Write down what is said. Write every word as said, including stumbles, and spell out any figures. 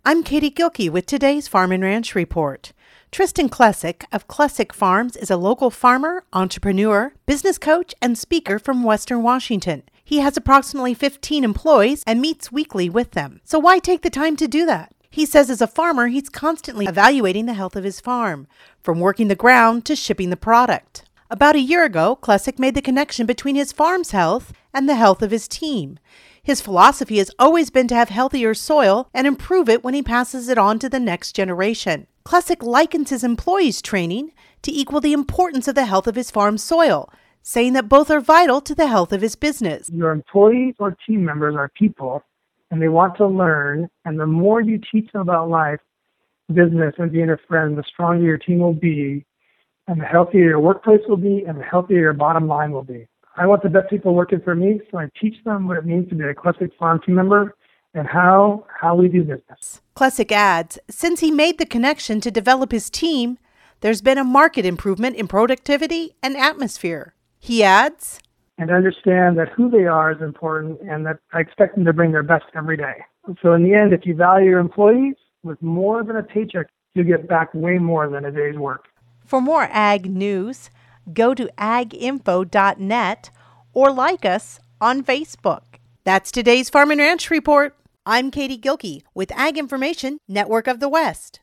I'm Katie Gilkey with today's Farm and Ranch Report. Tristan Klesick of Klesick Farms is a local farmer, entrepreneur, business coach, and speaker from Western Washington. He has approximately fifteen employees and meets weekly with them. So why take the time to do that? He says as a farmer, he's constantly evaluating the health of his farm, from working the ground to shipping the product. About a year ago, Klesick made the connection between his farm's health and the health of his team. His philosophy has always been to have healthier soil and improve it when he passes it on to the next generation. Klesick likens his employees' training to equal the importance of the health of his farm's soil, saying that both are vital to the health of his business. Your employees or team members are people, and they want to learn, and the more you teach them about life, business, and being a friend, the stronger your team will be, and the healthier your workplace will be, and the healthier your bottom line will be. I want the best people working for me, so I teach them what it means to be a Klesick Farm team member and how how we do business. Klesick adds, since he made the connection to develop his team, there's been a marked improvement in productivity and atmosphere. He adds, and understand that who they are is important and that I expect them to bring their best every day. So in the end, if you value your employees with more than a paycheck, you'll get back way more than a day's work. For more ag news, go to ag info dot net or like us on Facebook. That's today's Farm and Ranch Report. I'm Katie Gilkey with Ag Information Network of the West.